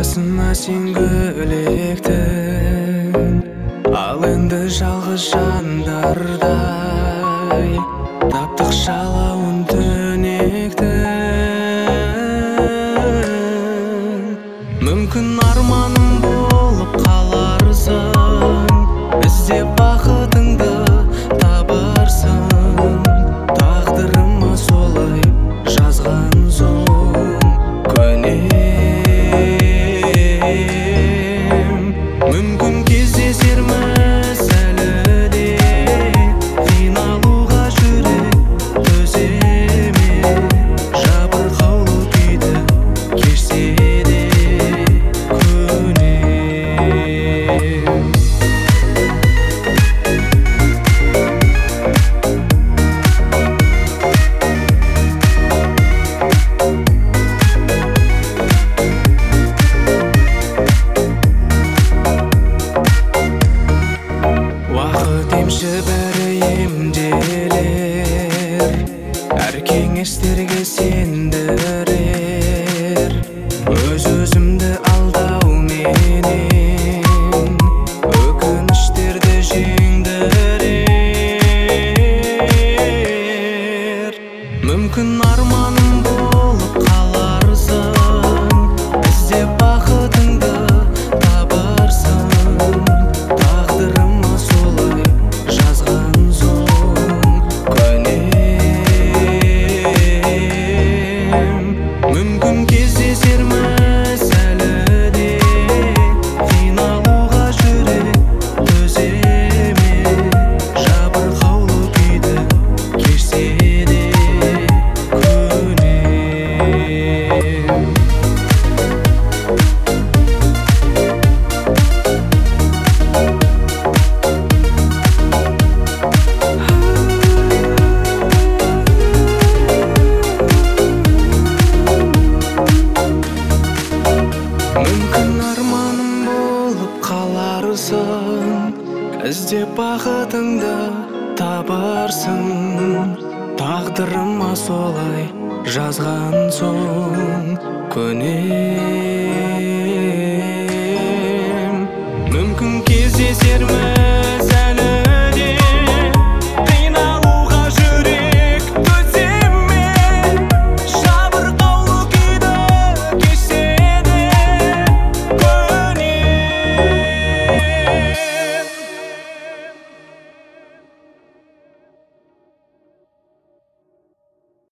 басыма сен гүлектің, ал енді жалғыз жандардай таптық жалауын түнектің. Мүмкін арманым болып қаларсың, іздеп бақытыңды табарсың. Тағдырыма солай жазған соң көнем. Мүмкін кездесерміз әлі де, қиналуға жүрек төзе ме? Жабырқаулы күйді кешсе де көнем. Уақыт емші бәрі емделер, әр кеңестерге сендірер. Өз-өзімді алдауменен өкініштерді жеңдірер. Мүмкін арманым болып қаларсың, іздеп бақытыңды табарсың. Тағдырыма солай жазған соң көнем. Мүмкін кездесерміз әлі де, қиналуға жүрек төзе ме? Жабырқаулы күйді кешсе де көнем. Мүмкін арманым болып қаларсың, іздеп бақытыңды табарсың. Тағдырыма солай жазған соң көнем.